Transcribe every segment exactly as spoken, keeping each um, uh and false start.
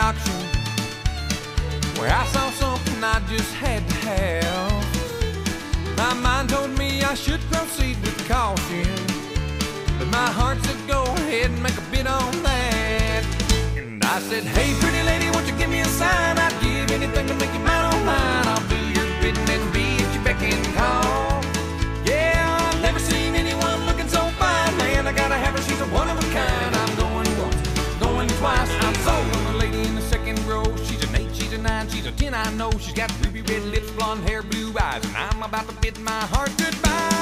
auction where I saw something I just had to have. My mind told me I should proceed with caution, but my heart said go ahead and make a bid on that. And I said, hey pretty lady, won't you give me a sign? I'd give anything to make you mine on mine. I'll do your bidding and be at your beck and call. Yeah, I've never seen anyone looking so fine. Man, I gotta have her, she's a one of a kind. I'm going once, going twice, I'm sold on the lady in the second row. She's an eight, she's a nine, she's a ten, I know. She's got ruby red lips, blonde hair, blue eyes, and I'm about to bid my heart goodbye.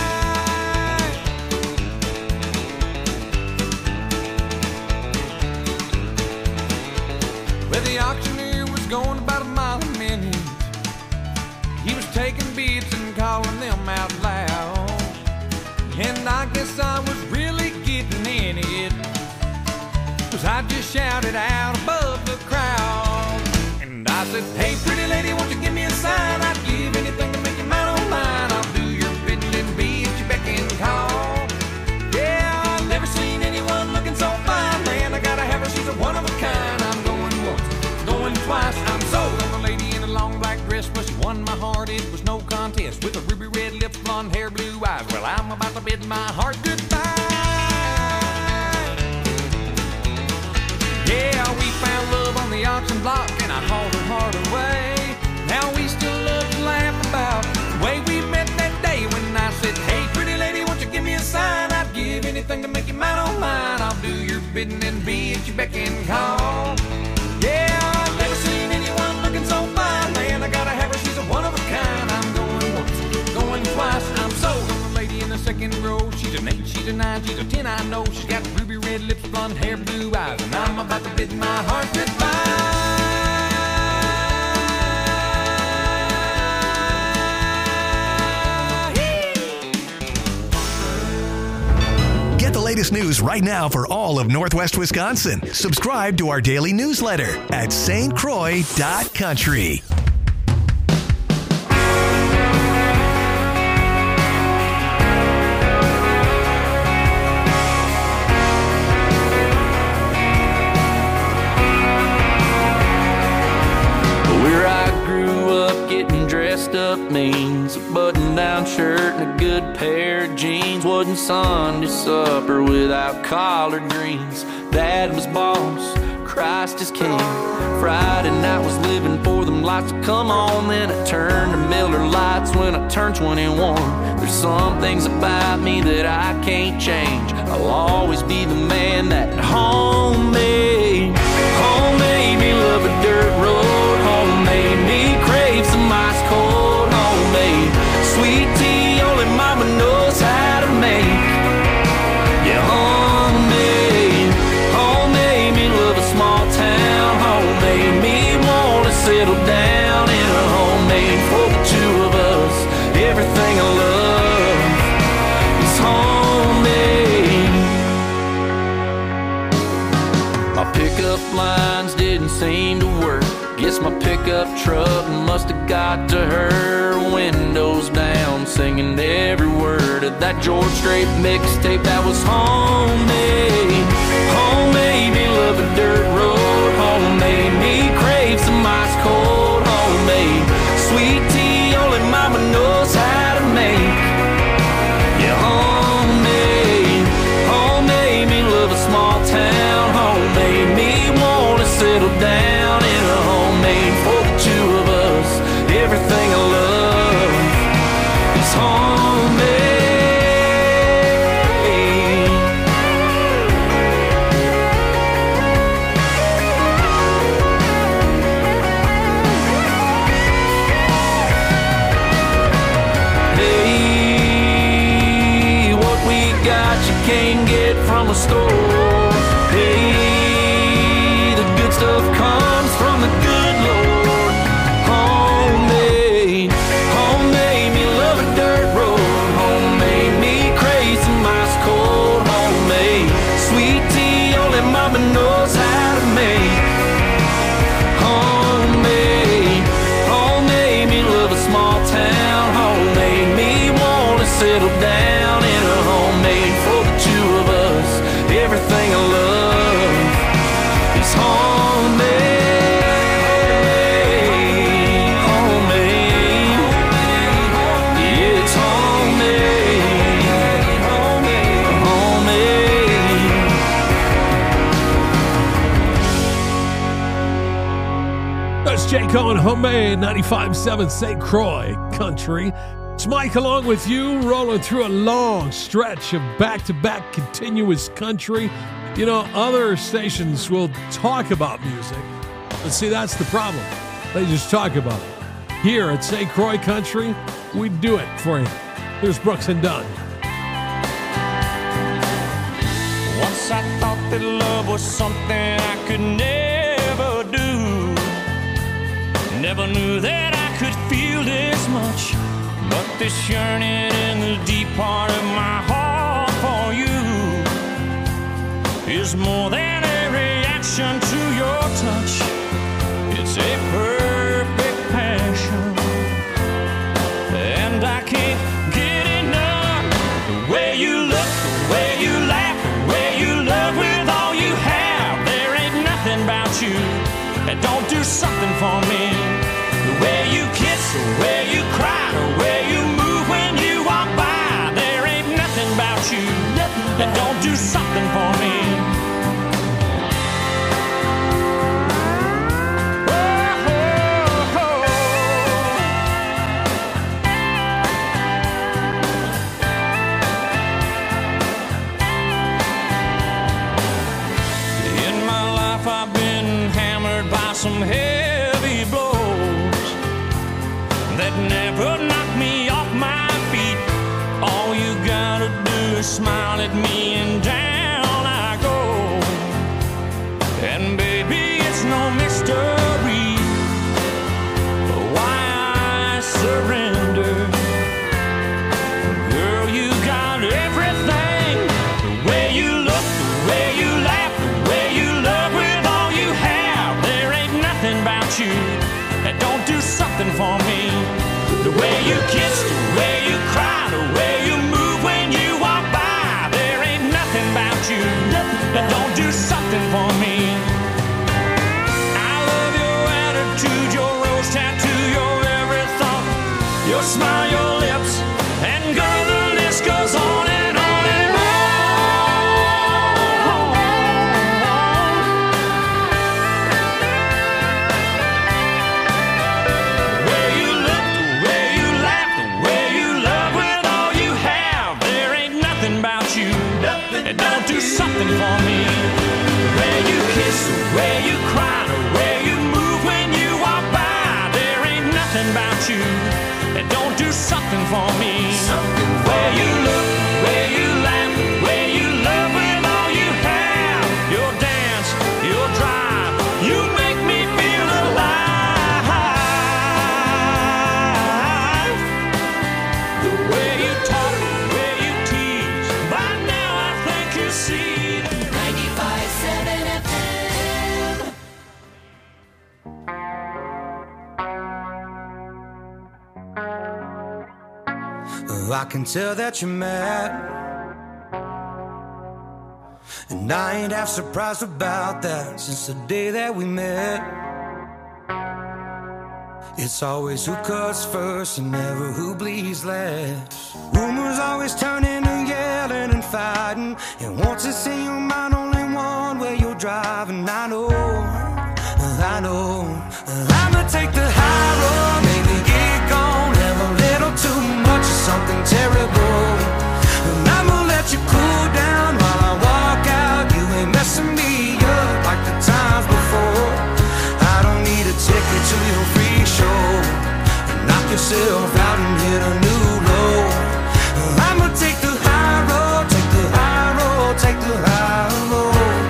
Well, the auctioneer was going about a mile a minute. He was taking bids and calling them out loud, and I guess I was really getting in it, 'cause I just shouted out above the crowd. And I said, hey pretty lady, won't you give me a sign? I'd give anything to make you mine on mine. I'll do your bidding and be at your beck and call. Yeah, I've never seen anyone looking so fine. Man, I gotta have her, she's a one of a kind. I'm going once, going twice, I'm sold on the lady in a long black dress. Well, she won my heart, it was no contest. With a ruby red lips, blonde hair, blue eyes. Well, I'm about to bid my heart goodbye. Yeah, we found love on the auction block, and I hauled her heart away. Now we still love to laugh about the way we met that day when I said, hey pretty lady, won't you give me a sign? I'd give anything to make you mine on mine. I'll do your bidding and be at your beck and call. Yeah, I've never seen anyone looking so fine. Man, I gotta have her, she's a one of a kind. I'm going once, going twice, I'm sold on the lady in the second row. She's an eight, she's a nine, she's a ten, I know. She's got ruby red lips, blonde hair, blue eyes, and I'm about to bid my heart goodbye. Get the latest news right now for all of Northwest Wisconsin. Subscribe to our daily newsletter at S T Croix dot country. Where I grew up, getting dressed up means a button-down shirt and a good pair of jeans. Wasn't Sunday supper without collard greens. Dad was boss, Christ is king. Friday night was living for them lights to come on. Then I turned to Miller Lights when I turned twenty-one. There's some things about me that I can't change. I'll always be the man that home made. Home made me love a dirt road. Home made me crave some ice cold homemade sweet tea only mama knows how to make. Yeah, homemade. Home made me love a small town. Home made me want to settle down in a homemade for the two of us. Everything I love is homemade. My pickup lines didn't seem to work. Guess my pickup truck must have got to her. Windows down, singing every word of that George Strait mixtape that was homemade. Homemade me love a dirt road. Homemade me crave some ice cold homemade sweet tea only mama knows how to make. Yeah, homemade. Homemade me love a small town. Homemade me want to settle down in a homemade for the two of us. Everything I love is homemade. Hey, what we got you can't get from a store. Hey, the good stuff comes from the good Lord. Homemade, homemade me love a dirt road. Homemade me crave some ice cold homemade sweet tea only mama knows how to make. Homemade, homemade me love a small town. Homemade me want to settle down in a homemade for the two of us. Everything I love is homemade. Jake Owen, Homemade, ninety-five point seven Saint Croix Country. It's Mike along with you, rolling through a long stretch of back-to-back continuous country. You know, other stations will talk about music, but see, that's the problem. They just talk about it. Here at Saint Croix Country, we do it for you. Here's Brooks and Dunn. Once I thought that love was something I could never do. Never knew that I could feel this much. But this yearning in the deep part of my heart for you is more than a reaction to your touch. It's a perfect passion, and I can't get enough. The way you look, the way you laugh, the way you love with all you have. There ain't nothing about you that don't do something for me. The way you kiss, the way you cry, the way you move when you walk by. There ain't nothing about you that don't do something for me. Oh, oh, oh. In my life I've been hammered by some heavy blows that never knocked me off my feet. All you gotta do is smile at me and down I go. And baby, it's no mystery why I surrender. Girl, you got everything. The way you look, the way you laugh, the way you love with all you have. There ain't nothing about you that don't do something for me. The way you kiss, the way you cry, the way you move when you walk by. There ain't nothing about you that don't do something for me. I love your attitude, your rose tattoo, your every thought, your smile, your lips, and girl, the list goes on and on and on. Don't do something for me. The way you kiss, the way you cry, the way you move when you walk by. There ain't nothing about you that don't do something for me. Something the way you look, the way you laugh, the way you love with all you have. Your dance, your drive, you make me feel alive. The way you talk, the way you tease, by now I think you see that ninety-five point seven F M. Oh, I can tell that you're mad, and I ain't half surprised about that. Since the day that we met, it's always who cuts first and never who bleeds last. Rumors always turning to yelling and fighting, and once it's in your mind, only one way you're driving. I know, I know, I'ma take the high road, maybe get gone, have a little too much of something terrible, and I'ma let you cool down while I walk out. You ain't messing me up like the times before. I don't need a ticket to your free show. Knock yourself out and hit a new low. I'ma take the high road, take the high road, take the high road.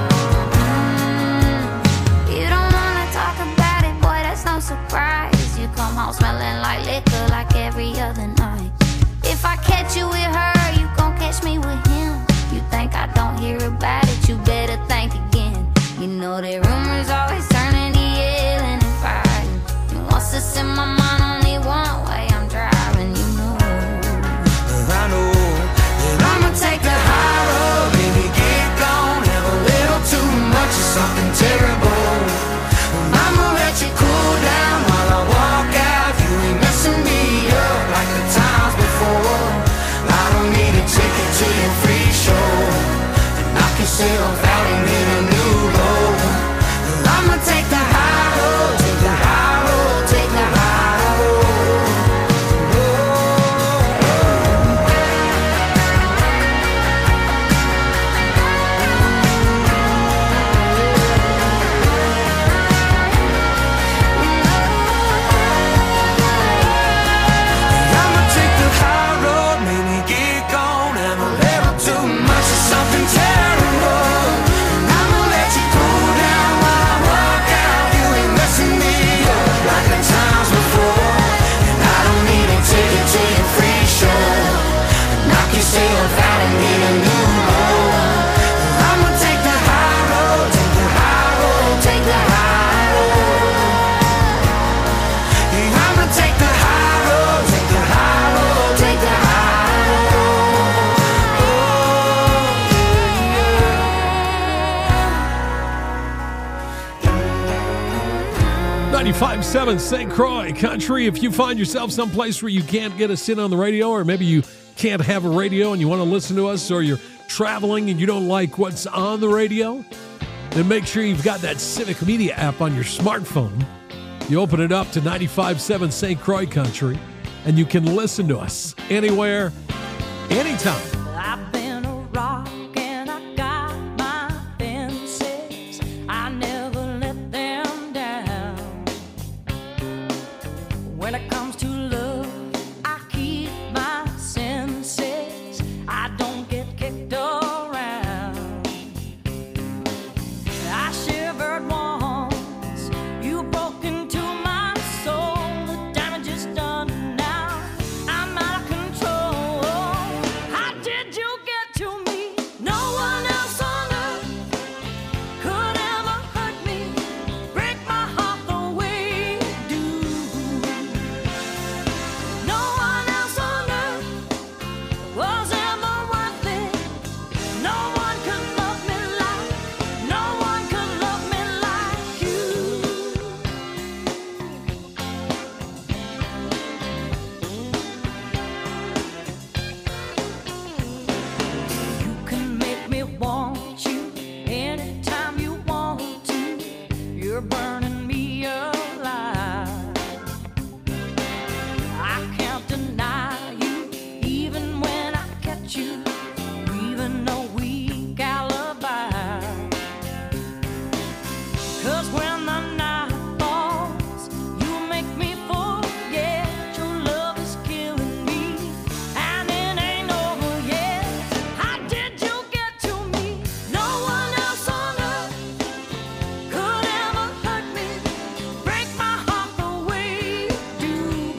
You don't wanna talk about it, boy, that's no surprise. You come home smelling like liquor like every other night. If I catch you with her, you gon' catch me with him. You think I don't hear about it, you better think again. You know that rumors always turning to yelling and fighting, and once it's in my mind, only one way I'm driving. You know, I know that I'ma take the high road, baby, get gone, have a little too much of something terrible. I'ma let you cool down while I walk out. You ain't messing me up like the times before. I don't need a ticket to your free show. Knock yourself out and hit a new low. I'ma take the high road, take the high ninety-five point seven Saint Croix Country. If you find yourself someplace where you can't get us in on the radio, or maybe you can't have a radio and you want to listen to us, or you're traveling and you don't like what's on the radio, then make sure you've got that Civic Media app on your smartphone. You open it up to ninety-five point seven Saint Croix Country, and you can listen to us anywhere, anytime. I've been a rock and I got my fences. I never let them down. When it comes to love, I keep my senses. I don't get kicked around. I shivered once, you broke into my soul. The damage is done now, I'm out of control. How did you get to me? No one else on earth could ever hurt me, break my heart the way you do. No one else on earth was ever worth it. No one could love me like, no one could love me like you. You can make me want you anytime you want to. You're burning me alive. I can't deny you, even when I catch you, even a weak alibi. 'Cause when the night falls, you make me forget your love is killing me, and it ain't over yet. How did you get to me? No one else on earth could ever hurt me, break my heart the way you do.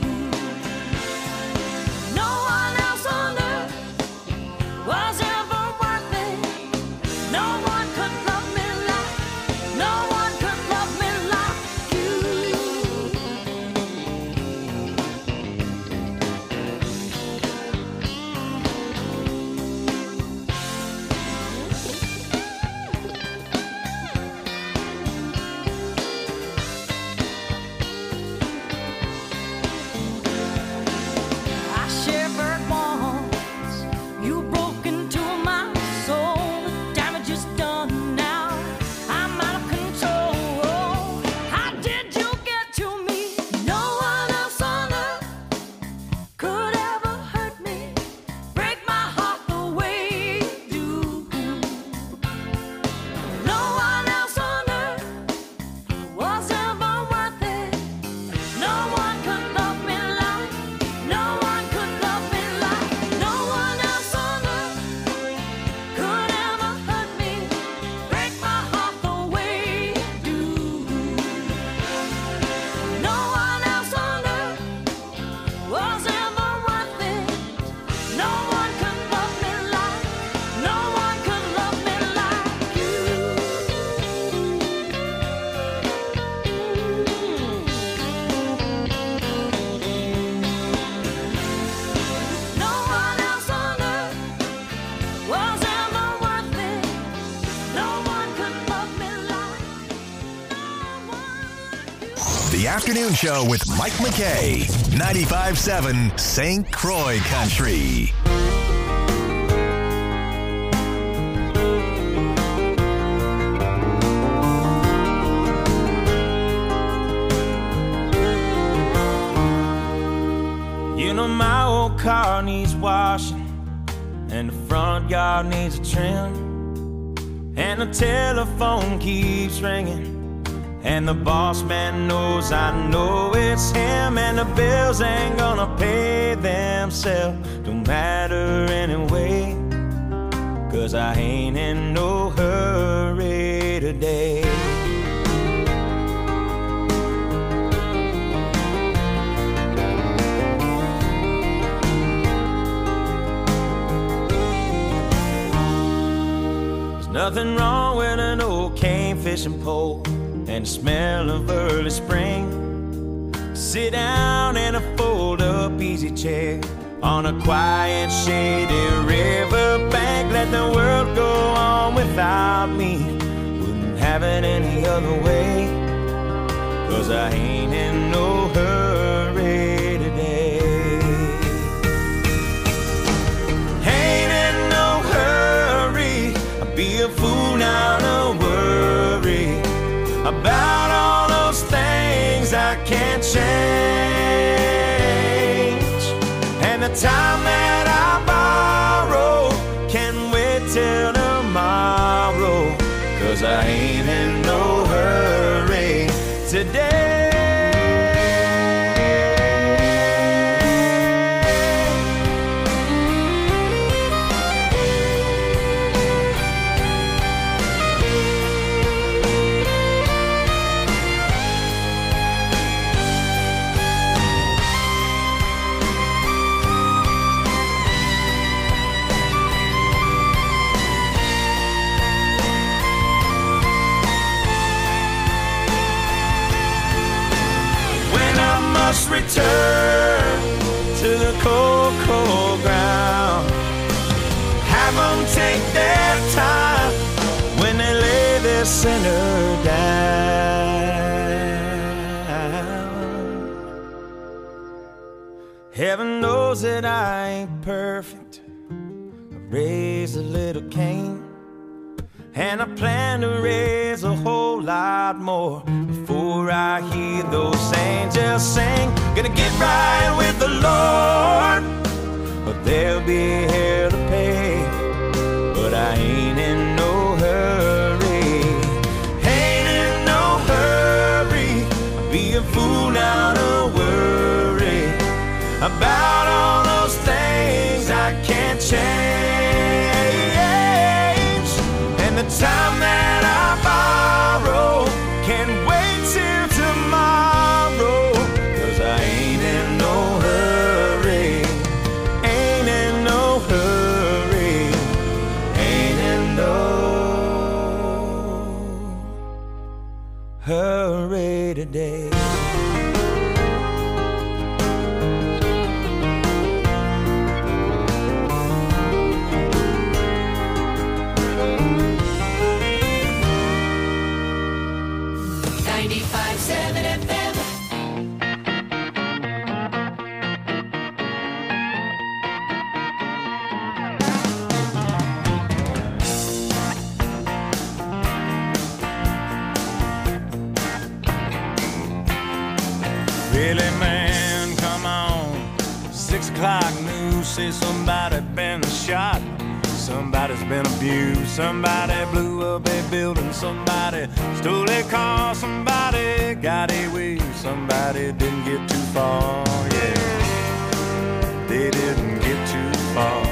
No one else on earth was ever worth it. No one could love me like, no one could love me like you. I shivered once, you broke into my soul. The damage is done now, I'm out of control. How did you get to me? No one else on earth could ever hurt me, break my heart the way you do. No one else on earth was ever worth it. No one could love me like, no one could love me like, no one else on earth could ever hurt me, break my heart the way you do. No one else on earth was ever worth it. No one could love me like, no one could love me like you. No one else on earth was ever worth it. No one could love me like, no one like you. The Afternoon Show with Mike McKay. ninety-five point seven Saint Croix Country. You know my old car needs washing, and the front yard needs a trim, and the telephone keeps ringing, and the boss man knows I know it's him, and the bills ain't gonna pay themselves. Don't matter anyway, 'cause I ain't in no hurry today. Nothing wrong with an old cane fishing pole and the smell of early spring. Sit down in a fold-up easy chair on a quiet, shady riverbank. Let the world go on without me. Wouldn't have it any other way. 'cause I ain't in no hurry today. Ain't in no hurry, I'd be a fool now to worry about all those things I can't change. And the time that I borrow can wait till tomorrow, 'cause I ain't in no hurry today. Must return to the cold, cold ground. Have them take their time when they lay their sinner down. Heaven knows that I ain't perfect. I raised a little Cain, and I plan to raise a whole lot more before I hear those angels sing. Gonna get right with the Lord, but there'll be hell to pay. But I ain't in no hurry, ain't in no hurry. I'd be a fool now to worry about all those things I can't change. And the time that I borrow can wait till tomorrow, 'cause I ain't in no hurry, ain't in no hurry, ain't in no hurry today. ninety-five seven F M. Really, man, come on. Six o'clock news says somebody been shot. Somebody's been abused. Somebody blew up a building. Somebody stole a car. Somebody got away. Somebody didn't get too far. Yeah, they didn't get too far.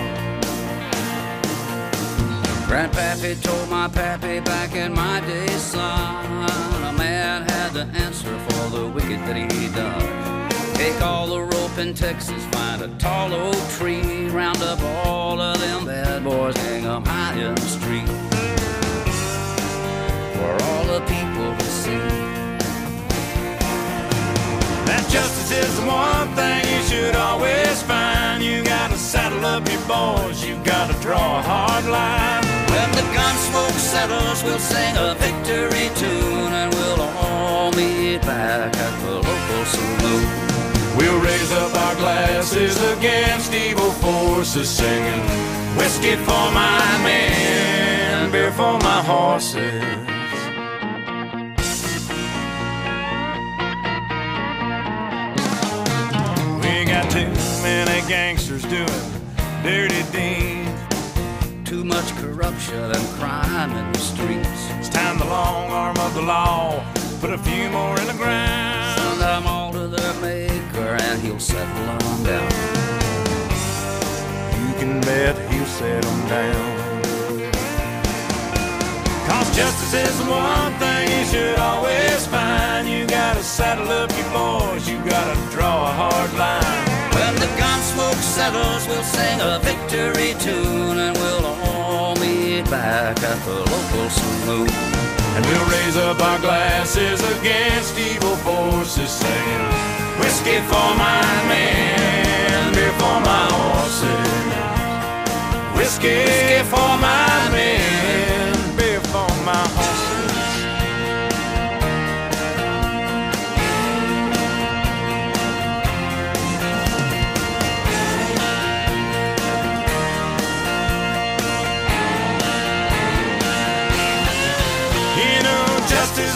Grandpappy told my pappy back in my day, son, a man had to answer for the wicked that he done. Take all the rope in Texas, find a tall oak tree, round up all of them bad boys, hang them high in the street for all the people to see. That justice is the one thing you should always find. You gotta saddle up your boys, you gotta draw a hard line. When the gun smoke settles, we'll sing a victory tune, and we'll all meet back at the local saloon. We'll raise up our glasses against evil forces, singing whiskey for my men, beer for my horses. We got too many gangsters doing dirty deeds, too much corruption and crime in the streets. It's time the long arm of the law put a few more in the ground. Send them all to their maker and he'll settle them down. You can bet he'll settle them down. 'Cause justice is the one thing you should always find. You gotta saddle up your boys, you gotta draw a hard line. When the gun smoke settles, we'll sing a victory tune, and we'll all meet back at the local saloon. And we'll raise up our glasses against evil forces, singing whiskey for my men, beer for my horses. Whiskey for my men, beer for my horses.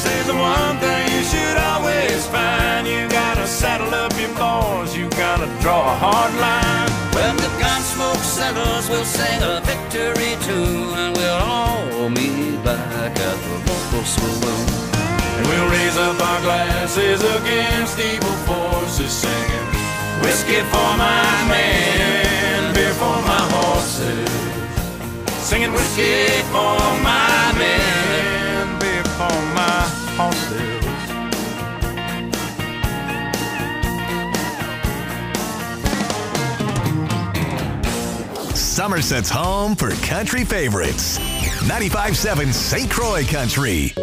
says the one thing you should always find, you gotta saddle up your boys, you gotta draw a hard line. When the gunsmoke settles, we'll sing a victory tune, and we'll all meet back at the local saloon. And we'll raise up our glasses against evil forces, singing whiskey for my men, beer for my horses. Singing whiskey for my men, beer for my horses. Somerset's home for country favorites. ninety-five point seven Saint Croix Country.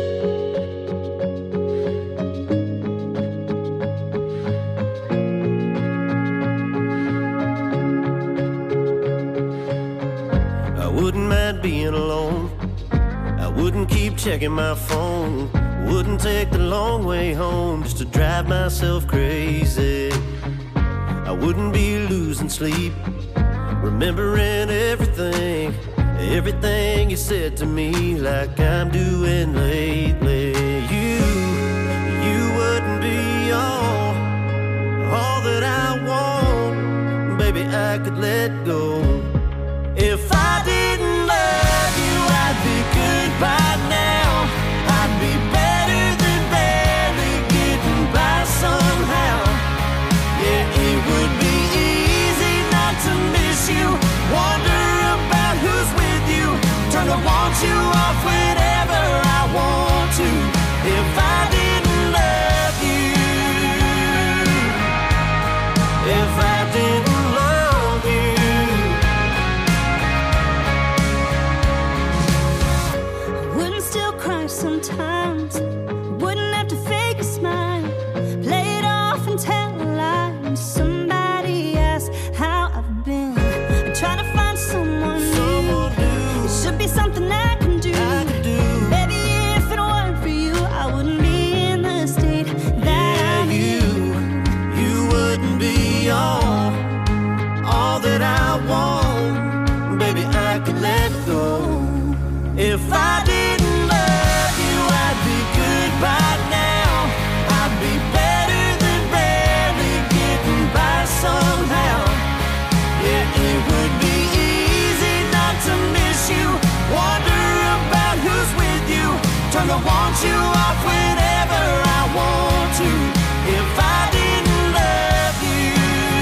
I wouldn't mind being alone. I wouldn't keep checking my phone. Wouldn't take the long way home just to drive myself crazy. I wouldn't be losing sleep, remembering everything, everything you said to me, like I'm doing lately. You, you wouldn't be all, all that I want. Baby, I could let go. If I didn't love you, I'd be good by now. I'd be better than barely getting by somehow. Yeah, it would be easy not to miss you, wonder about who's with you, turn to want you off whenever I want to. If I didn't love you, if I didn't love you, I wouldn't still cry sometimes, wouldn't have to fake a smile, play it off and tell a lie when somebody asks how I've been. I'm trying to find someone new. It should be something I can do. Baby, if it weren't for you, I wouldn't be in the state that I'm in. you wouldn't be all, all that I want. Baby, I could let go. If I didn't love you, I'd be good by now. I'd be better than barely getting by somehow. Yeah, it would be easy not to miss you, wonder about who's with you, turn to want you off whenever I want to. If I didn't love you,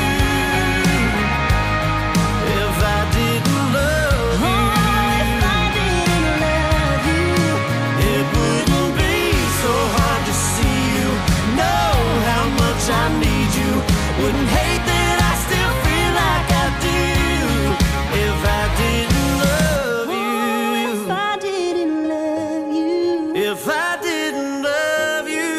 if I didn't love you, If I didn't love you, it wouldn't be so hard to see you, know how much I need you, wouldn't hate that I still feel like I do. If I didn't love you, if I didn't love you, if I didn't love you,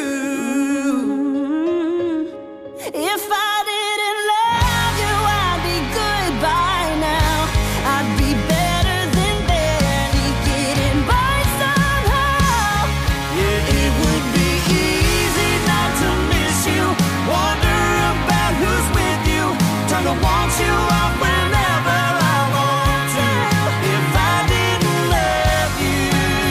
if I didn't love you, I'd be good by now. I'd be better than barely getting by somehow. yeah, it would be easy not to miss you, wonder about who's with you, turn to want you off whenever I want to. If I didn't love you,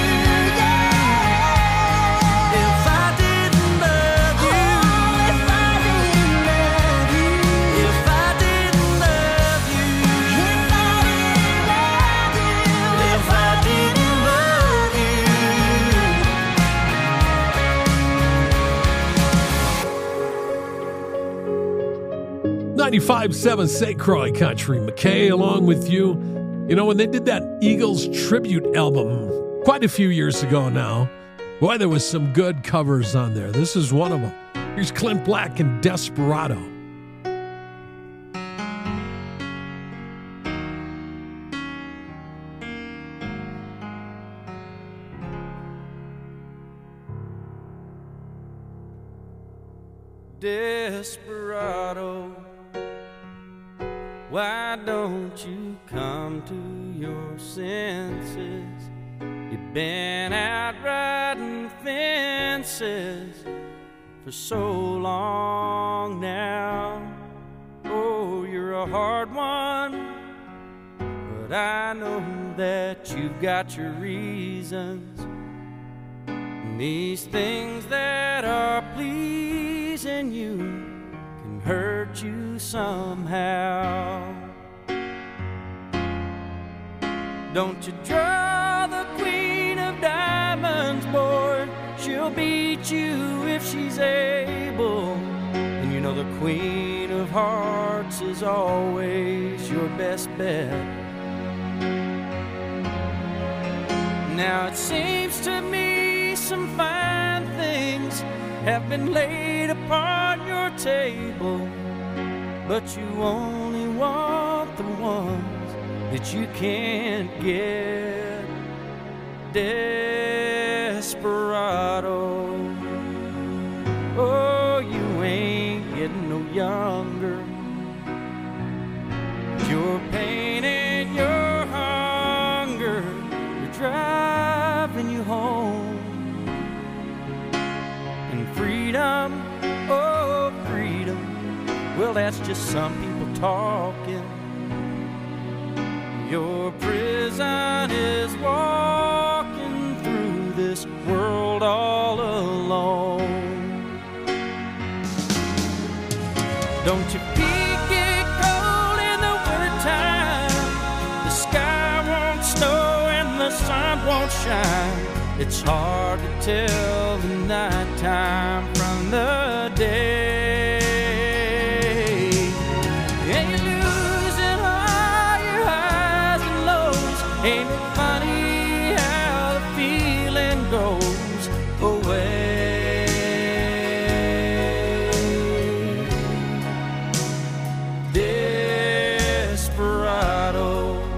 if I didn't love you, If I didn't love you, if I didn't love you, if I didn't love you, if I didn't love you. ninety-five point seven Saint Croix Country. McKay along with you. You know, when they did that Eagles tribute album quite a few years ago now, boy, there was some good covers on there. This is one of them. Here's Clint Black and Desperado. Desperado, why don't you come to your senses? You've been out riding fences for so long now. Oh, you're a hard one, but I know that you've got your reasons. These things that are pleasing you can hurt you somehow. Don't you draw the queen of diamonds, boy. She'll beat you if she's able. And you know the queen of hearts is always your best bet. Now it seems to me some fine things have been laid upon your table, but you only want the ones that you can't get. Desperado, oh, you ain't getting no younger. Your pain and your hunger, you're driving you home. And freedom, oh freedom, well that's just some people talking. Your prison is walking through this world all alone. Don't you peek it cold in the wintertime? The sky won't snow and the sun won't shine. It's hard to tell the nighttime from the day. And you're losing all your highs and lows. Ain't it funny how the feeling goes away? Desperado,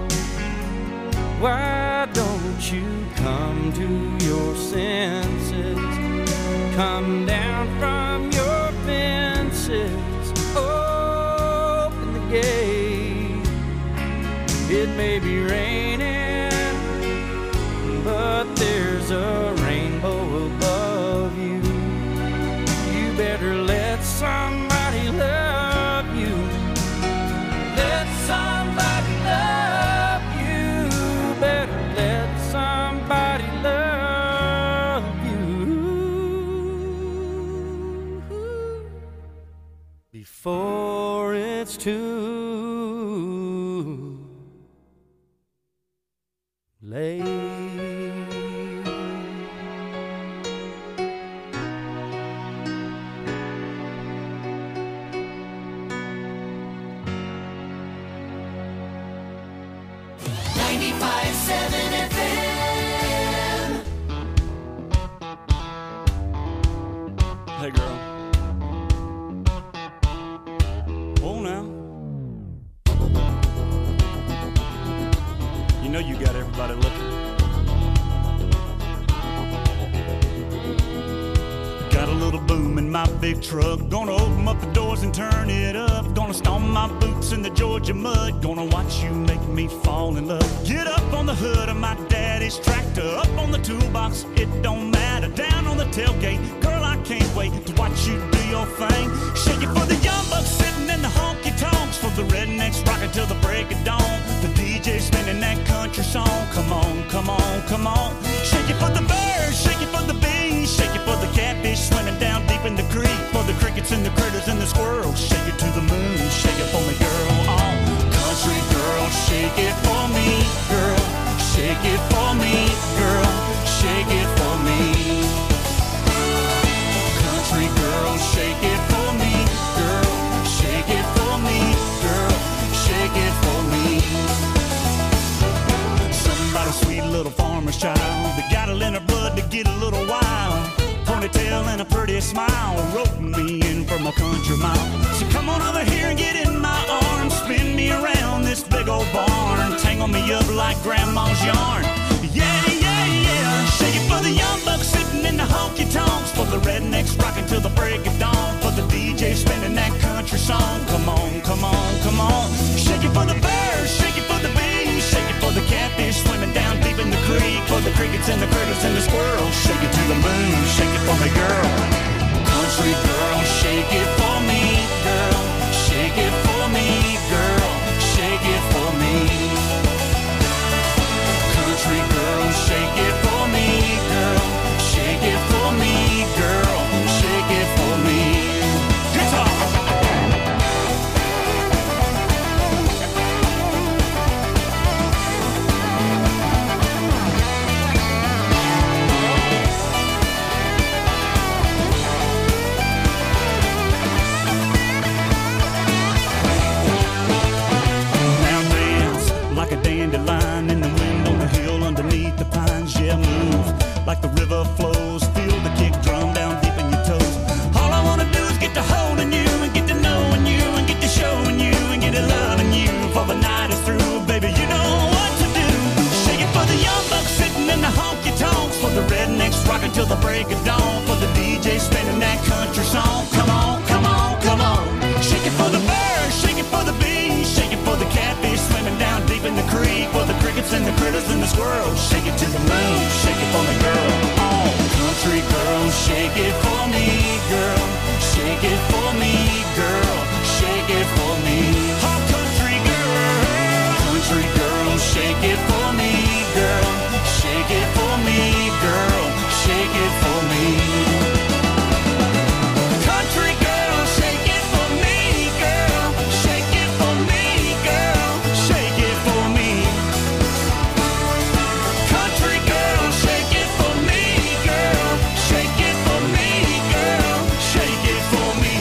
why don't you come to your senses? Come down from your fences, open the gate. It may be raining, but there's a rainbow above you. You better let somebody love you. Let somebody love you. Better let somebody love you before it's too late. ninety-five seven F M. Hey, girl. Oh, now. You know you got everybody looking. Got a little boom in my big truck. Gonna open up the doors and turn it up. Gonna stomp my boots in the Georgia mud. Gonna watch you make me fall in love. Get up on the hood of my daddy's tractor. Up on the toolbox, it don't matter. Down on the tailgate, girl, I can't wait to watch you do your thing. Shake it for the young bucks sitting in the honky tonks. For the rednecks rocking till the break of dawn. The D J spinning that country song. Come on, come on, come on. Shake it for the birds, shake it for the bees. Shake it for the catfish swimming down deep in the creek. For the crickets and the critters and the squirrels. Shake it to the moon, shake it for me, girl. Oh, country girl, shake it for me, girl. Shake it for me, girl. Shake it for me. Country girl, shake it for me, girl. Shake it for me, girl. Shake it for me. Somebody sweet little farmer's child that got it in her blood to get a little wild. Ponytail and a pretty smile, roping me in from a country mile. So come on over here and get in my arms, spin me around this big old barn, tangle me up like grandma's yarn. Yeah, yeah, yeah. Shake it for the young bucks sitting in the honky tonks. For the rednecks rocking till the break of dawn. For the D J spinning that country song. Come on, come on, come on. Shake it for the birds, shake it for the bees. Shake it for the catfish swimming down deep in the creek. For the crickets and the critters and the squirrels. Shake it to the moon, shake it for me, girl. Country girl, shake it for me, girl. Shake it for me, girl. Shake it for me. Country girl, shake it for me, girl. Shake it for flows. Feel the kick drum down deep in your toes. All I wanna do is get to holding you and get to knowing you and get to showing you and get to loving you before the night is through. Baby, you know what to do. Shake it for the young bucks sitting in the honky tonks, for the rednecks rocking till the break of dawn, for the D J spinning that country song. Come on, come on, come on. Shake it for the birds, shake it for the bees, shake it for the catfish swimming down deep in the creek, for the crickets and the critters and the squirrels. Shake it to the moon, shake it for me, girl. Oh, country girl, shake it for me, girl. Shake it for me, girl. Shake it for me. Oh, country girl, country girl, shake it for me, girl. Shake it for me, girl. Shake it for me. Country girl, shake it for me, girl. Shake it for me, girl. Shake it for me. Country girl, shake it for me, girl. Shake it for me, girl. Shake it for me.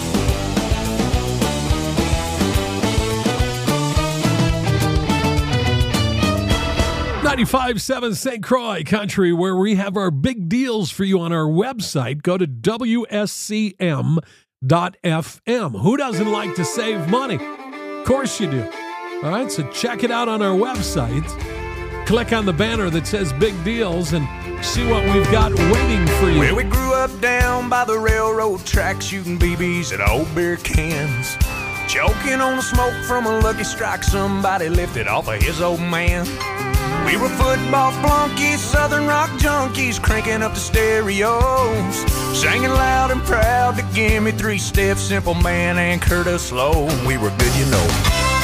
ninety-five point seven Saint Croix Country, where we have our big deals for you on our website. Go to W S C M dot F M. Who doesn't like to save money? Of course you do. All right, so check it out on our website. Click on the banner that says Big Deals and see what we've got waiting for you. Well, we grew up down by the railroad track, shooting B Bs at old beer cans. Choking on the smoke from a Lucky Strike somebody lifted off of his old man. We were football flunkies, southern rock junkies, cranking up the stereos, singing loud and proud to Give Me Three Steps, Simple Man, and Curtis Lowe. We were good, you know.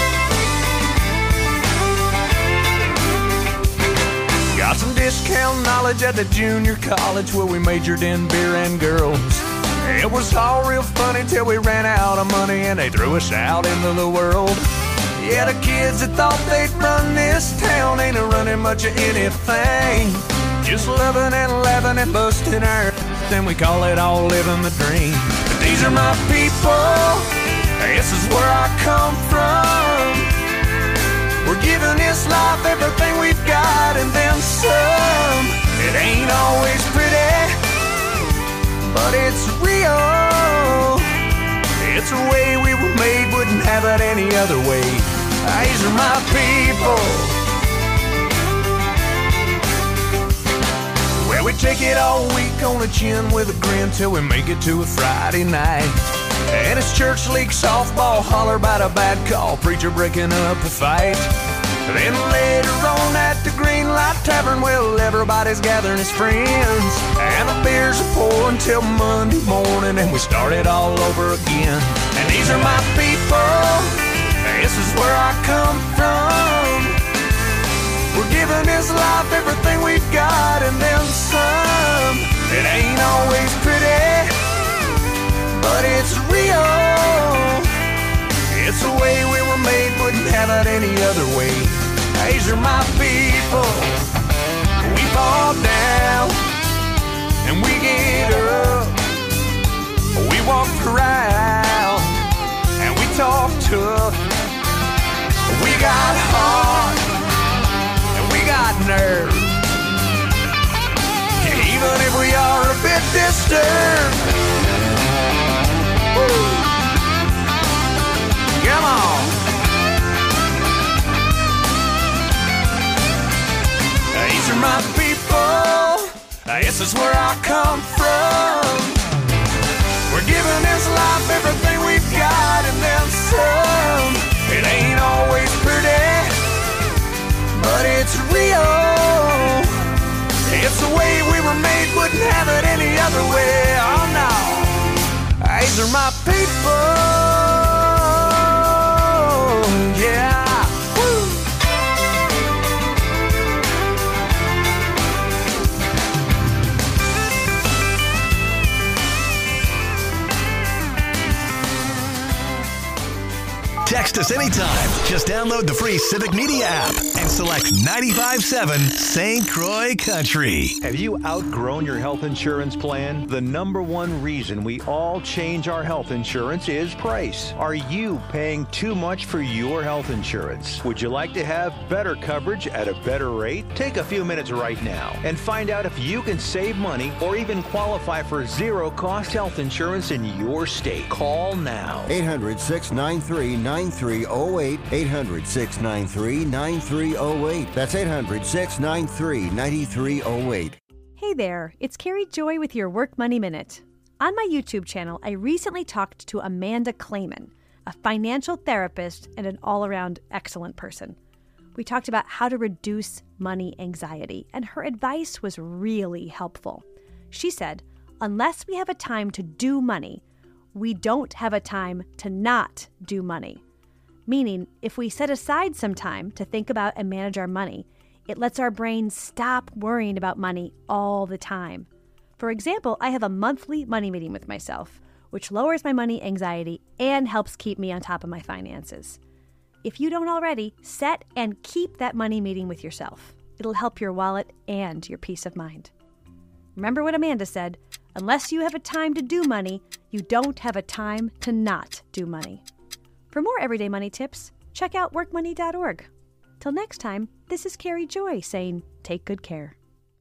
Got some discount knowledge at the junior college where we majored in beer and girls. It was all real funny till we ran out of money and they threw us out into the world. Yeah, the kids that thought they'd run this town ain't a running much of anything. Just loving and laughing and busting our then we call it all living the dream. But these are my people, this is where I come from. We're giving this life everything we've got and then some. It ain't always pretty, but it's real. It's the way we were made, wouldn't have it any other way. These are my people. Well, we take it all week on the chin with a grin till we make it to a Friday night. And it's church league softball, holler about a bad call, preacher breaking up a fight. Then later on at the Green Light Tavern, well, everybody's gathering as friends, and the beers are pouring till Monday morning, and we start it all over again. And these are my people, this is where I come from. We're giving this life everything we've got and then some. It ain't always pretty, but it's real. It's the way we were made, wouldn't have it any other way. These are my people. We fall down and we get up. We walk proud and we talk tough. We got heart and we got nerve. Even if we are a bit disturbed. Woo. Come on. These are my people. This is where I come from. We're giving this life everything we've got and then some. It ain't always pretty, but it's real. It's the way we were made, wouldn't have it any other way. Oh no, these are my people. Yeah. Woo. Text Text us anytime. Just download the free Civic Media app and select ninety-five point seven Saint Croix Country. Have you outgrown your health insurance plan? The number one reason we all change our health insurance is price. Are you paying too much for your health insurance? Would you like to have better coverage at a better rate? Take a few minutes right now and find out if you can save money or even qualify for zero-cost health insurance in your state. Call now. eight hundred, six nine three, nine three zero eight. eight hundred, six nine three, nine three zero eight. That's eight hundred, six nine three, nine three zero eight. Hey there, it's Carrie Joy with your Work Money Minute. On my YouTube channel, I recently talked to Amanda Clayman, a financial therapist and an all-around excellent person. We talked about how to reduce money anxiety, and her advice was really helpful. She said, unless we have a time to do money, we don't have a time to not do money. Meaning, if we set aside some time to think about and manage our money, it lets our brain stop worrying about money all the time. For example, I have a monthly money meeting with myself, which lowers my money anxiety and helps keep me on top of my finances. If you don't already, set and keep that money meeting with yourself. It'll help your wallet and your peace of mind. Remember what Amanda said, unless you have a time to do money, you don't have a time to not do money. For more everyday money tips, check out work money dot org. Till next time, this is Carrie Joy saying, take good care.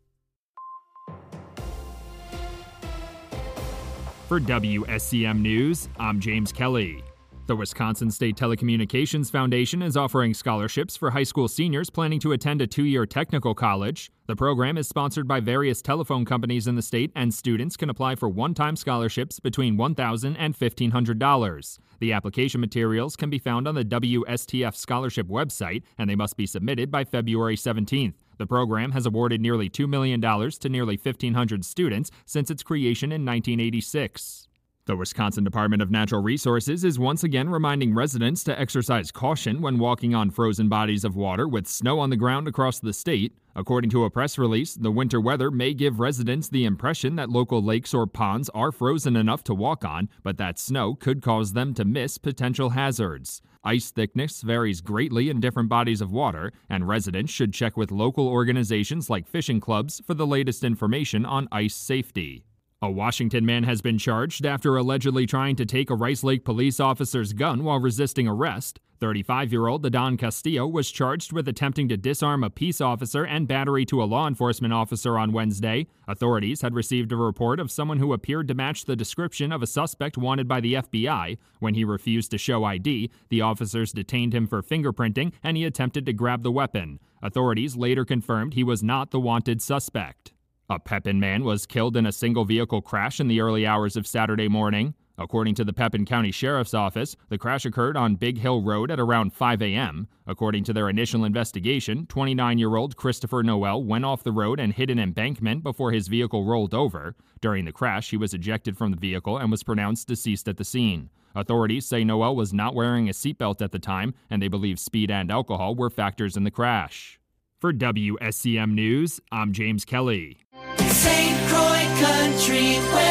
For W S C M News, I'm James Kelly. The Wisconsin State Telecommunications Foundation is offering scholarships for high school seniors planning to attend a two-year technical college. The program is sponsored by various telephone companies in the state, and students can apply for one-time scholarships between one thousand dollars and fifteen hundred dollars. The application materials can be found on the W S T F scholarship website, and they must be submitted by February seventeenth. The program has awarded nearly two million dollars to nearly fifteen hundred students since its creation in nineteen eighty-six. The Wisconsin Department of Natural Resources is once again reminding residents to exercise caution when walking on frozen bodies of water with snow on the ground across the state. According to a press release, the winter weather may give residents the impression that local lakes or ponds are frozen enough to walk on, but that snow could cause them to miss potential hazards. Ice thickness varies greatly in different bodies of water, and residents should check with local organizations like fishing clubs for the latest information on ice safety. A Washington man has been charged after allegedly trying to take a Rice Lake police officer's gun while resisting arrest. thirty-five-year-old Adon Castillo was charged with attempting to disarm a peace officer and battery to a law enforcement officer on Wednesday. Authorities had received a report of someone who appeared to match the description of a suspect wanted by the F B I. When he refused to show I D, the officers detained him for fingerprinting, and he attempted to grab the weapon. Authorities later confirmed he was not the wanted suspect. A Pepin man was killed in a single-vehicle crash in the early hours of Saturday morning. According to the Pepin County Sheriff's Office, the crash occurred on Big Hill Road at around five a.m. According to their initial investigation, twenty-nine-year-old Christopher Noel went off the road and hit an embankment before his vehicle rolled over. During the crash, he was ejected from the vehicle and was pronounced deceased at the scene. Authorities say Noel was not wearing a seatbelt at the time, and they believe speed and alcohol were factors in the crash. For W S C M News, I'm James Kelly. Saint Croix Country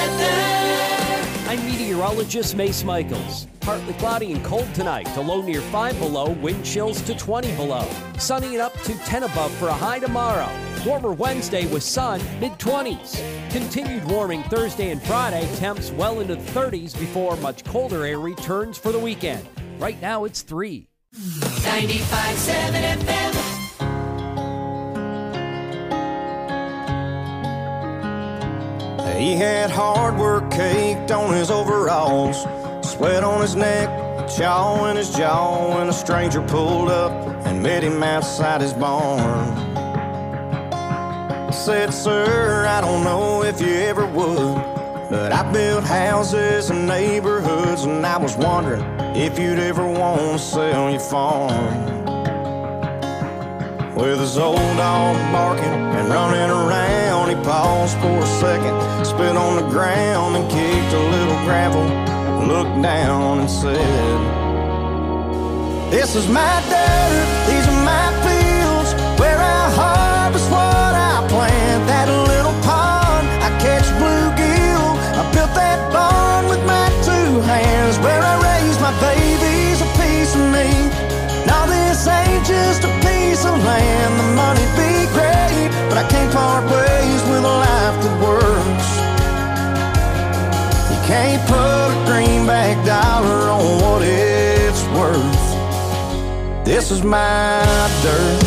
weather. I'm meteorologist Mace Michaels. Partly cloudy and cold tonight. A low near five below, wind chills to twenty below. Sunny and up to ten above for a high tomorrow. Warmer Wednesday with sun, mid-twenties. Continued warming Thursday and Friday, temps well into the thirties before much colder air returns for the weekend. Right now it's three. ninety-five point seven F M. He had hard work caked on his overalls, sweat on his neck, chaw in his jaw, when a stranger pulled up and met him outside his barn. Said, sir, I don't know if you ever would, but I built houses and neighborhoods, and I was wondering if you'd ever want to sell your farm. With his old dog barking and running around, he paused for a second, spit on the ground and kicked a little gravel, looked down and said, this is my dirt, these are my fields, where I harvest what I plant. That little pond, I catch bluegill, I built that barn with my two hands, where I raise my babies, a piece of me. land, the money'd be great, but I can't part ways with a life that works. You can't put a greenback dollar on what it's worth. This is my dirt.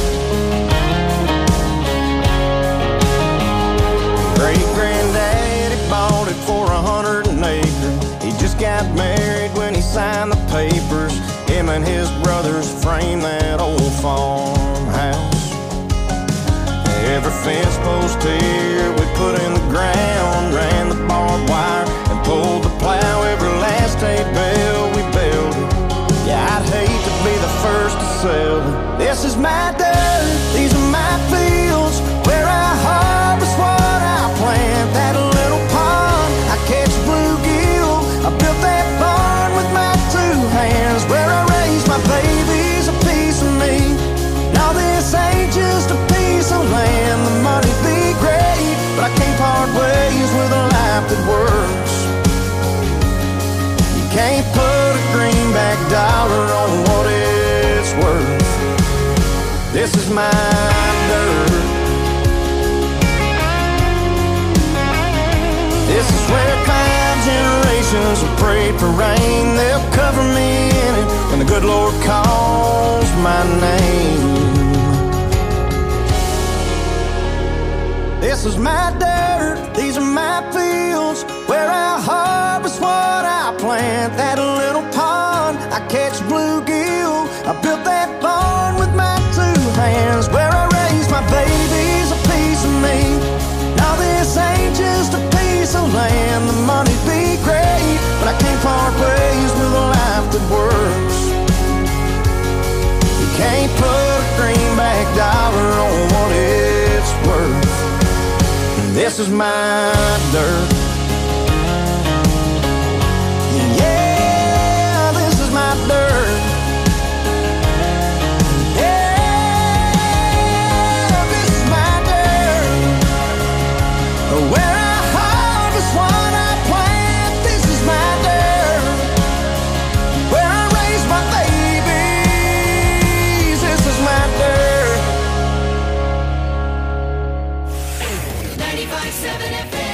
Great-granddaddy bought it for a hundred an acre. He just got married when he signed the papers. Him and his brothers framed that old farmhouse. Every fence post here we put in the ground, ran the barbed wire and pulled the plow. Every last hay bale we built it. Yeah, I'd hate to be the first to sell it. This is my dirt, these are my fields, where I harvest what I plant. That little pond, I catch bluegill. I built that barn with my two hands, where I raise my babies, a piece of me. Now this ain't just a piece of land. The money'd be great, but I can't part ways with a life that works. You can't put a greenback dollar on what it's worth. This is my dirt. This is where five generations have prayed for rain. They'll cover me in it when the good Lord calls my name. This is my dirt, these are my fields, where I harvest what I plant. That little pond, I catch bluegill. I built that barn with my two hands, where I raise my babies, a piece of me. Now this ain't just a piece of land. The money'd be great, but I can't part ways with a life that works. You can't put a greenback dollar on what it's worth. This is my dirt. Yeah, this is my dirt. Yeah, this is my dirt. Where I harvest what I plant. This is my dirt. Where I raise my babies. This is my dirt. ninety-five point seven F M.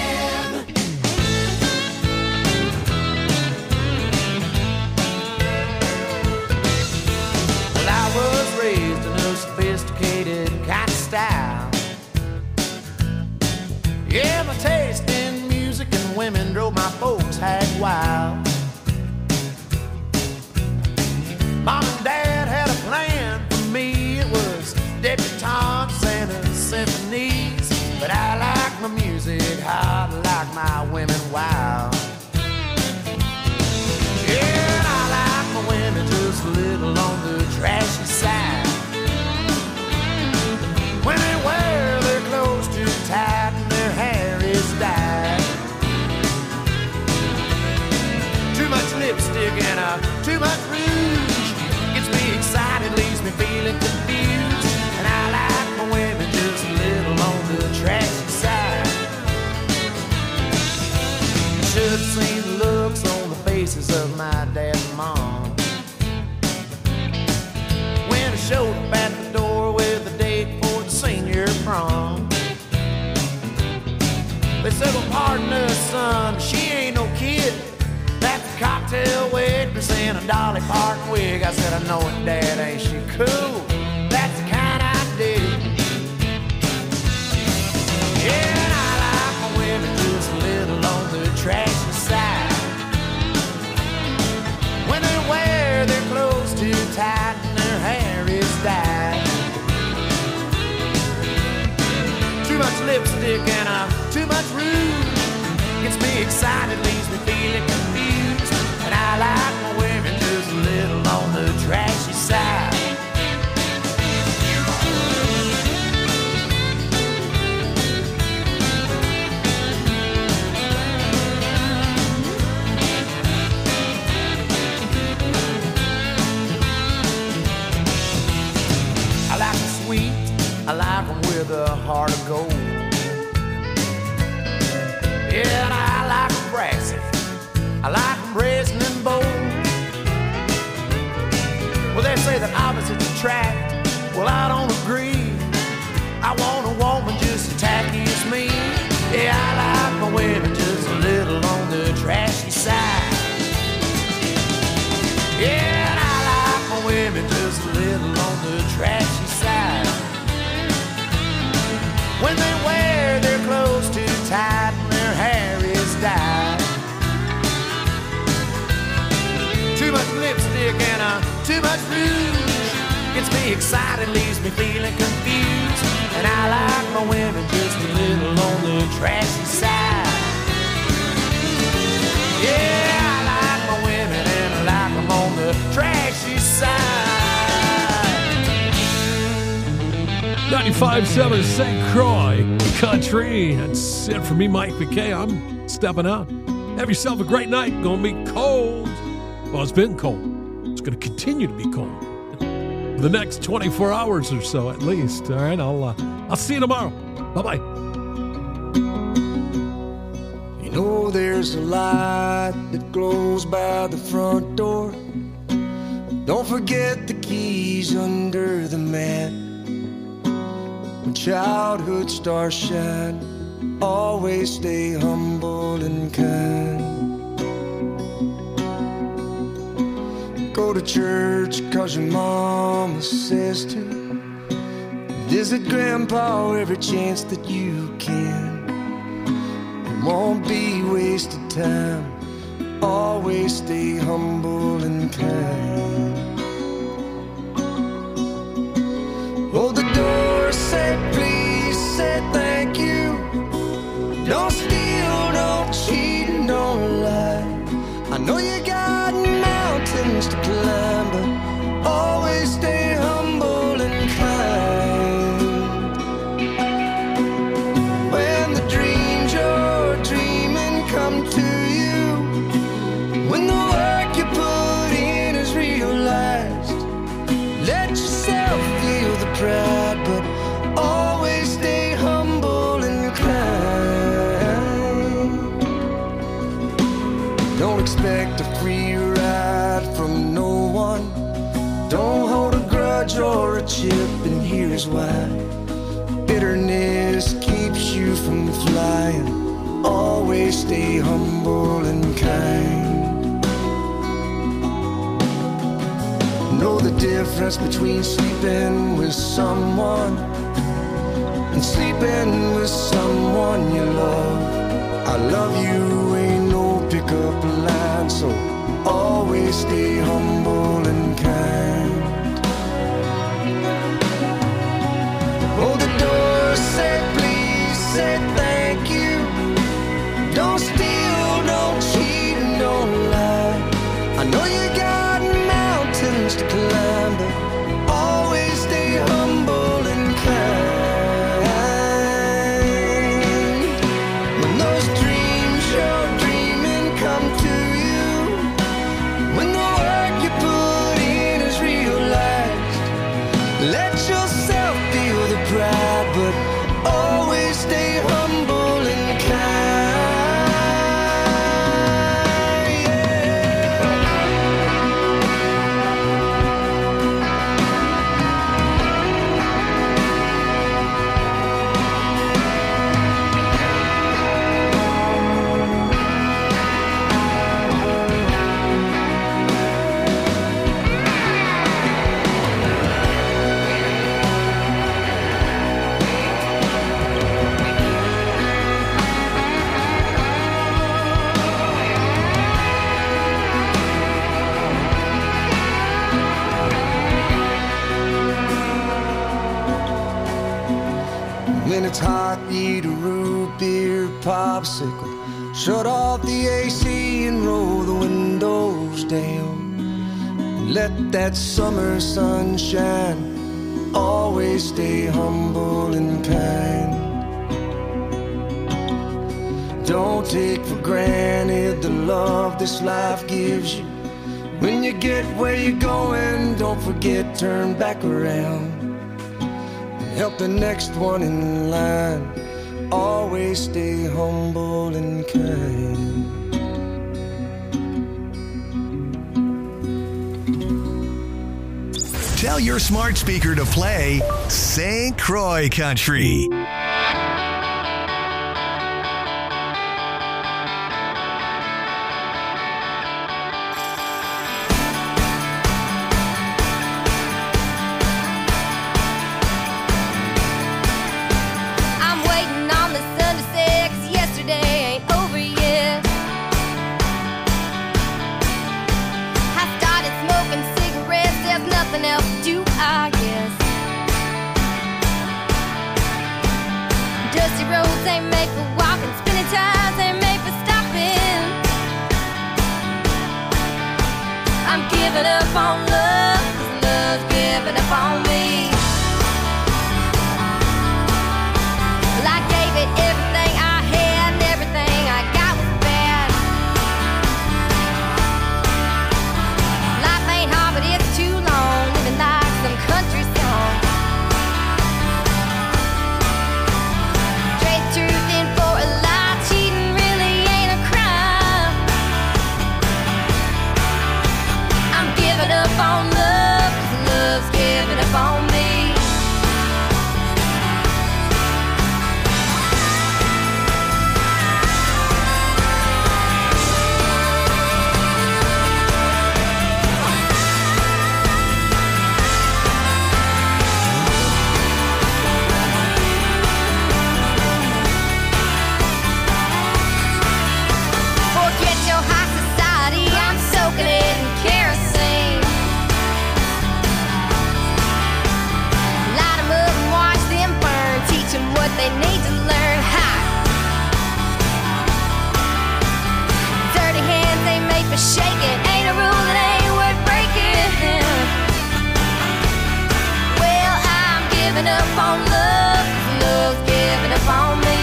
Well, I was raised in a sophisticated kind of style. Yeah, my taste in music and women drove my folks hag wild. Mom and Dad had a plan for me. It was debutantes and symphonies. But I like my music hot, I like my women wild. Yeah, and I like my women just a little on the trashy side. When they wear their clothes too tight and their hair is dyed. Too much lipstick and uh, too much rouge gets me excited, leaves me feeling confused. And I like my women just a little on the trashy side. Should have seen the looks on the faces of my dad and mom when I showed up at the door with a date for the senior prom. They said, well, pardon us, son, she ain't no kid. That's a cocktail waitress in a Dolly Parton wig. I said, I know it, Dad, ain't she cool? That's the kind I dig. Yeah, and I like my women just a little on the trashy side. When they wear their clothes too tight and their hair is dyed. Too much lipstick and uh, too much rouge gets me excited, leaves me feeling confused. And I like my women just a little on the trashy side. I like them sweet, I like them with a heart of gold. Yeah, and I like them brassy, I like them brazen and bold. Well, they say that opposites attract, well, I don't agree. me excited, leaves me feeling confused. And I like my women just a little on the trashy side. Yeah, I like my women and I like them on the trashy side. ninety-five point seven Saint Croix Country. That's it for me, Mike McKay. I'm stepping out. Have yourself a great night. Gonna be cold. Well, it's been cold. It's gonna continue to be cold for the next twenty-four hours or so, at least. All right, I'll uh, I'll see you tomorrow. Bye bye. You know there's a light that glows by the front door. Don't forget the keys under the mat. When childhood stars shine, always stay humble and kind. Go to church cause your mama says to. Visit grandpa every chance that you can. It won't be wasted time. Always stay humble and kind. Hold the door, say please, say thank you. Don't steal, don't cheat, and don't lie. I know you got mountains to climb, but always stay humble and kind. When the dreams you're dreaming come to you, when the work you put in is realized, let yourself feel the pride, but always stay humble and kind. Don't expect a free ride from no one. Don't hold a grudge or a chip, and here's why. Bitterness keeps you from flying. Always stay humble and kind. Know the difference between sleeping with someone and sleeping with someone you love. I love you ain't no pickup line, so always stay humble and kind. Hold the door, say please, say thank you. Don't steal, don't cheat, and don't lie. I know you got mountains to climb, but always stay humble and kind. When those dreams you're dreaming come to you, when the work you put in is realized, let yourself feel the pride, but always stay humble and kind. When it's hot, eat a root beer popsicle. Shut off the A C and roll the windows down. Let that summer sun shine. Always stay humble and kind. Don't take for granted the love this life gives you. When you get where you're going, don't forget, turn back around. Help the next one in line. Always stay humble and kind. Tell your smart speaker to play Saint Croix Country. Nothing else to do, I guess. ain't made for walking, spinning times ain't made for stopping. I'm giving up on love, 'cause love's giving up on me. Well, I gave it everything I had, and everything I got was bad. Life ain't hard, but it's too long, living like some country song. Trade truth in for a lie, cheating really ain't a crime. I'm giving up on love, 'cause love's giving up on me. Forget your high society, I'm soaking it in kerosene. Light 'em up and watch them burn, teach 'em what they need to learn. Ha! Dirty hands ain't made for shaking, ain't a rule that ain't worth breaking. Well, I'm giving up on love, 'cause love's giving up on me.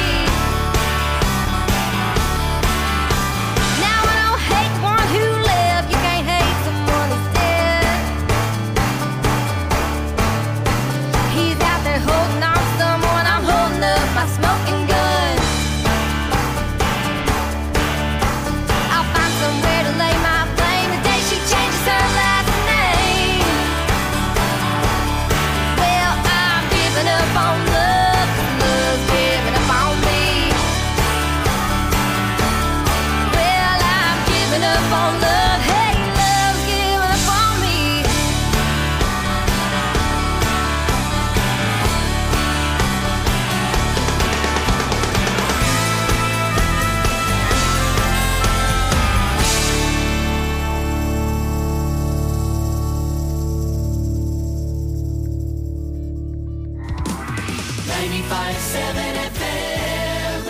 Now I don't hate the one who lived, you can't hate someone who's dead. He's out there holding on to someone, I'm holding up my smoking gun. I'll find somewhere to lay my flame the day she changes her last name. Well, I'm giving up on love, 'cause love's giving up on me. Well, I'm giving up on love, hey, love's giving up on me. ninety-five seven F M.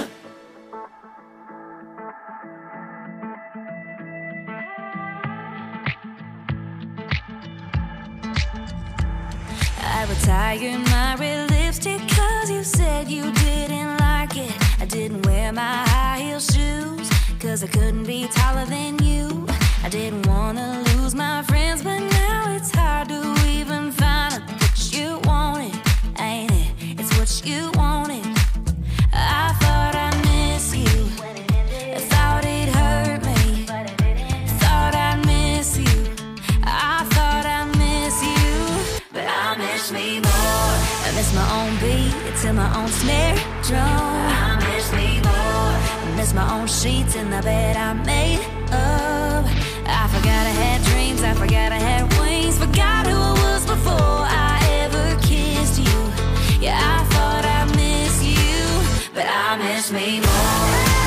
I retired my red lipstick 'cause you said you didn't like it. I didn't wear my high heel shoes 'cause I couldn't be taller than you. I didn't wanna lose my friends, but now it's hard to even find out what you wanted, ain't it? It's what you wanted. I thought I'd miss you, I thought it hurt me, thought I'd miss you, I thought I'd miss you, but I miss me more. I miss my own beat to my own snare drum. I miss me more. I miss my own sheets in the bed I made up. I forgot I had dreams, I forgot I had wings, forgot who I was before I ever kissed you. Yeah, I thought I miss you, but I miss me more.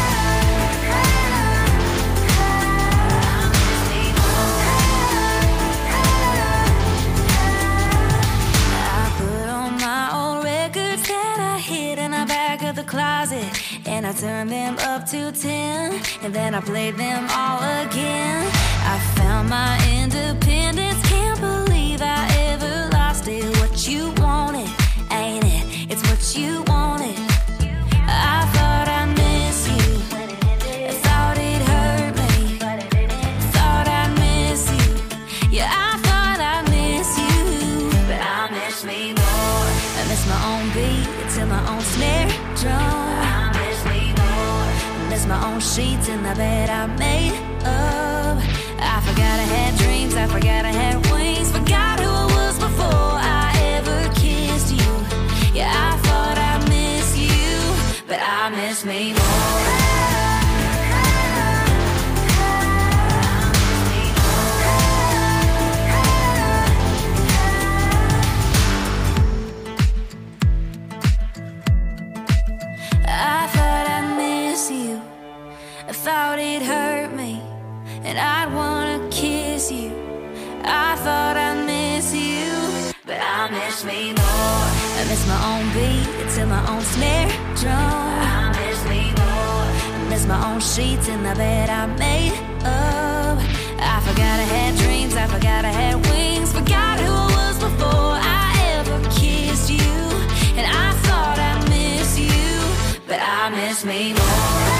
I put on my old records that I hid in the back of the closet, and I turned them up to ten, and then I played them all again. I found my independence, can't believe I ever lost it. What you wanted, ain't it? It's what you wanted. I thought I miss you, I thought it hurt me, thought I miss you. Yeah, I thought I miss you, but I miss me more. I miss my own beat to my own snare drum. I miss me more. I miss my own sheets in the bed I made up. I forgot I had dreams, I forgot I had wings, forgot who I was before I ever kissed you. Yeah, I thought I miss you, but I miss me more. I thought I miss you, I thought it hurt me, and I'd wanna kiss you. I thought I miss you, but I miss me more. I miss my own beat to my own snare drum. I missed my own sheets in the bed I made up. I forgot I had dreams, I forgot I had wings, forgot who I was before I ever kissed you. And I thought I missed you, but I miss me more.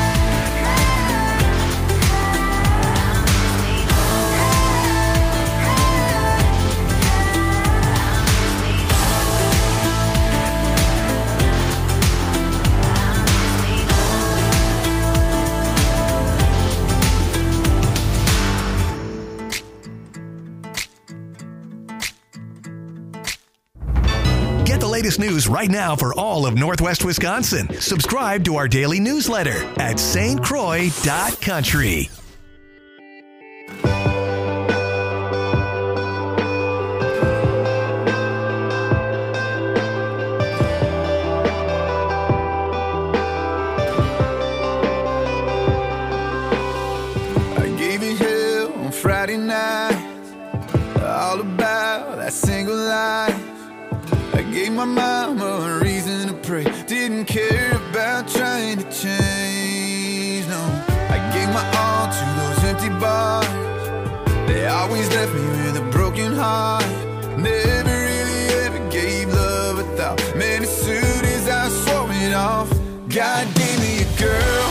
Get the latest news right now for all of Northwest Wisconsin. Subscribe to our daily newsletter at saint croix dot country. I gave you hell on Friday night, all about that single life. I gave my mama a reason to pray, didn't care about trying to change, no. I gave my all to those empty bars, they always left me with a broken heart. Never really ever gave love a thought, man, as soon as I swore it off, God gave me a girl